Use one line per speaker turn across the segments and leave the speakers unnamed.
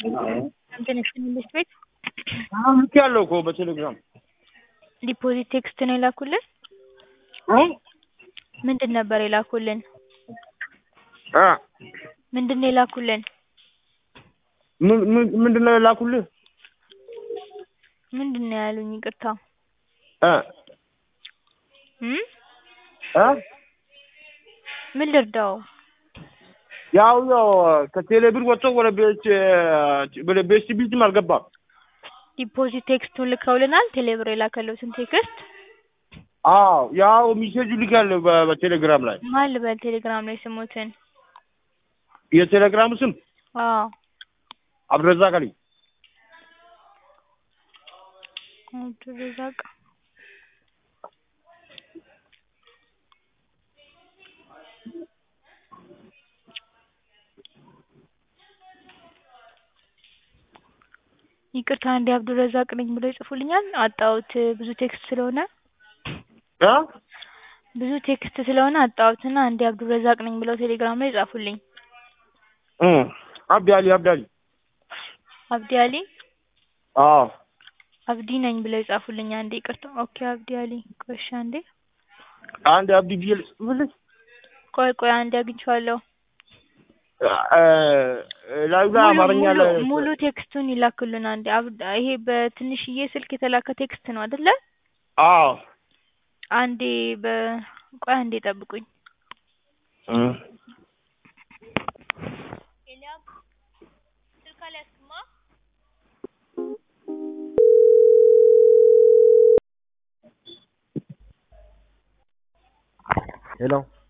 እንትን ኢንቨስት ቤት
ልክ ያለው እኮ በቴሌግራም
ዲፖዚት ቴክስት ነው የላኩልን። ምንድን ነበር የላኩልን? ምንድን ነው የላኩልን?
ምንድን ነው የላኩልህ?
ምንድን ነው ያሉኝ? ይቅርታ ምን ልርዳው?
ያው ከቴሌብር ወጥቶ ወደ ቤስት ቢዝም አልገባም።
ዲፖዚት ቴክስቱን ልከውልናል። ቴሌብር የላከለውትን ቴክስት
ያው ሜሴጅ ልካለሁ በቴሌግራም ላይ።
ማን ልበል ቴሌግራም ላይ ስሙትን?
የቴሌግራሙ ስም አብዱረዛቅ አሊ።
አብዱረዛቅ ይቅርታ አንዴ አብዱረዛቅ ነኝ ብሎ ይጽፉልኛል። አጣሁት ብዙ ቴክስት ስለሆነ አጣሁትና አንዴ አብዱረዛቅ ነኝ ብለው ቴሌግራም ላይ ጻፉልኝ።
አብዲ አሊ
አብዲ ነኝ ብለው ይጻፉልኝ። አንዴ ይቅርታ። ኦኬ አብዲ አሊ ቆሻ አንዴ
አብዲ ቢል ምልስ
ቆይ አንዴ አግኝቼዋለሁ።
ላይላ አማርኛ ላይ
ሙሉ ቴክስቱን ይላክሉና አንዴ ይሄ በትንሽዬ ስልክ የተላከ ቴክስት ነው አይደለ? አንዴ ቆይ አንዴ ጠብቁኝ።
ሄሎ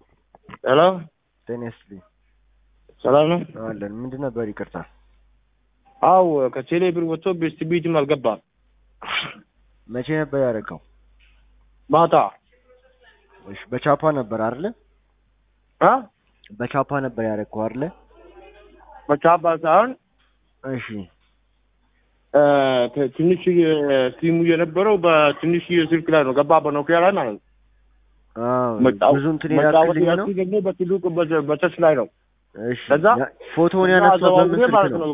ቴኔስሊ
ሰላም ነው
አለን። ምንድን ነበር? ይቅርታ
ከቴሌብር ወጥቶ ቤስት ቢዝም አልገባም።
መቼ ነበር ያደረገው?
ማታ።
እሺ በቻፓ ነበር አይደለ? በቻፓ ነበር ያደረገው አይደለ?
በቻፓ ሳይሆን
እሺ
ትንሽ ሲሙ የነበረው በትንሽ ስልክ ላይ ነው። ገባ በኖኪያ ላይ ማለት ነው።
ብዙ እንትን ያላክልኝ ነው።
ደግሞ በትልቁ በተች ላይ ነው።
እሺ ፎቶውን ያነሳው በምን ስልክ ነው?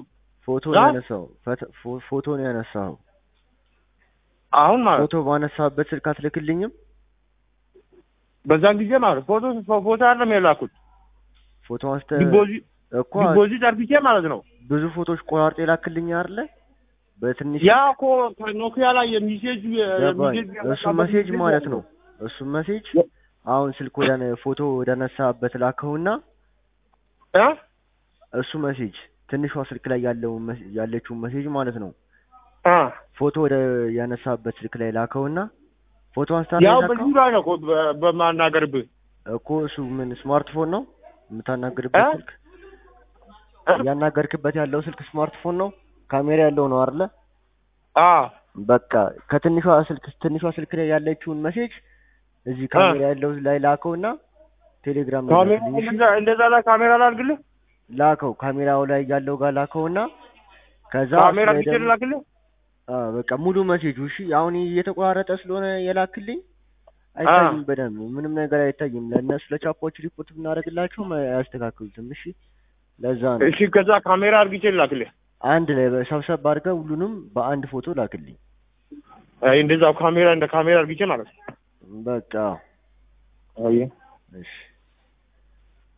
ፎቶውን ያነሳው
አሁን ማለት
ፎቶ ባነሳበት ስልክ አትልክልኝም?
በዛን ጊዜ ማለት ፎቶ አይደለም የላኩት።
ፎቶ አንስተ
ዲፖዚት አርግቼ ማለት ነው።
ብዙ ፎቶዎች ቆራርጤ ላክልኝ አይደለ? በትንሽ
እኮ ኖኪያ ላይ የሚሴጅ
እሱ ሜሴጅ ማለት ነው። እሱ ሜሴጅ አሁን ስልክ ፎቶ ወደነሳበት ላከውና እሱ ሜሴጅ ትንሿ ስልክ ላይ ያለችው ሜሴጅ ማለት ነው። ፎቶ ወደ ያነሳበት ስልክ ላይ ላከውና ፎቶ አንስታለህ?
ያው በዚህ ላይ ነው በማናገርብህ
እኮ። እሱ ምን ስማርትፎን ነው የምታናገርበት ስልክ? ያናገርክበት ያለው ስልክ ስማርትፎን ነው? ካሜራ ያለው ነው አይደለ? በቃ ከትንሿ ስልክ ላይ ያለችውን ሜሴጅ እዚህ ካሜራ ያለው ላይ ላከውና ቴሌግራም ላይ
እንደዛ ላይ ካሜራ ላድርግልህ?
ላከው ካሜራው ላይ ያለው ጋር ላከውና ከዛ
ካሜራ ቢችል ላክልህ?
በቃ ሙሉ ሜሴጁ። እሺ አሁን እየተቆራረጠ ስለሆነ የላክልኝ አይታይም በደንብ ምንም ነገር አይታይም። ለእነሱ ለቻፖች ሪፖርት ብናደርግላቸው አያስተካክሉትም። እሺ ለዛ ነው።
እሺ ከዛ ካሜራ አድርግቼ ላክልህ?
አንድ ላይ ሰብሰብ አድርገህ ሁሉንም በአንድ ፎቶ ላክልኝ።
እንደዛው እንደ ካሜራ አድርግቼ ማለት ነው።
በቃ
አይ
እሺ